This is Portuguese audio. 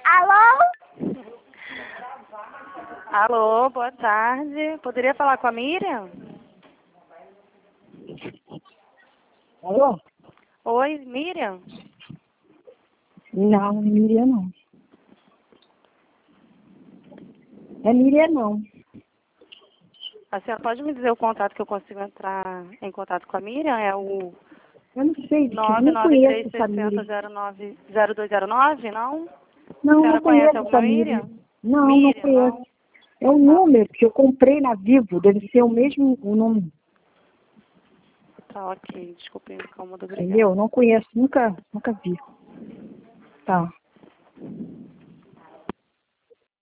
Alô? Alô, boa tarde. Poderia falar com a Miriam? Alô? Oi, Miriam? Não, Miriam não. É Miriam não. A senhora pode me dizer o contato que eu consigo entrar em contato com a Miriam? É o Eu não sei, eu não conheço essa 993600209, não? Não, A senhora não conhece conheço alguma essa Miriam. Miriam? Não, não Miriam, conheço. não? É um Tá, número que eu comprei na Vivo, deve ser o mesmo o número, tá ok. Desculpe o incômodo, obrigada. entendeu? Não conheço, nunca vi. Tá.